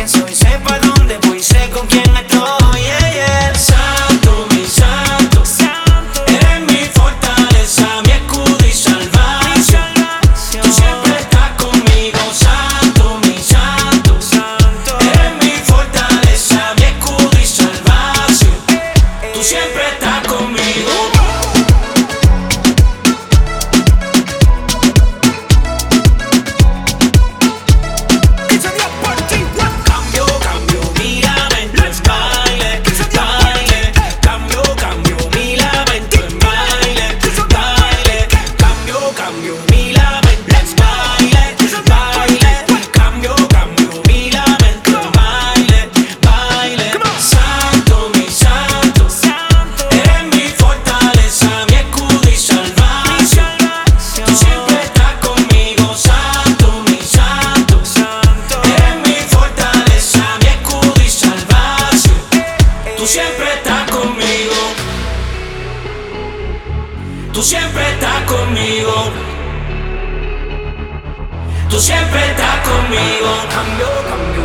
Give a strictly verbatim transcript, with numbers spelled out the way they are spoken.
quién soy, sé pa' dónde voy, sé con quién estoy. Yeah, yeah. Santo, mi santo, eres mi fortaleza, mi escudo y salvación. Tú siempre estás conmigo, santo, mi santo, eres mi fortaleza, mi escudo y salvación. Tú siempre estás conmigo. Tú siempre estás conmigo. Tú siempre estás conmigo. Tú siempre estás conmigo. Cambio, cambio.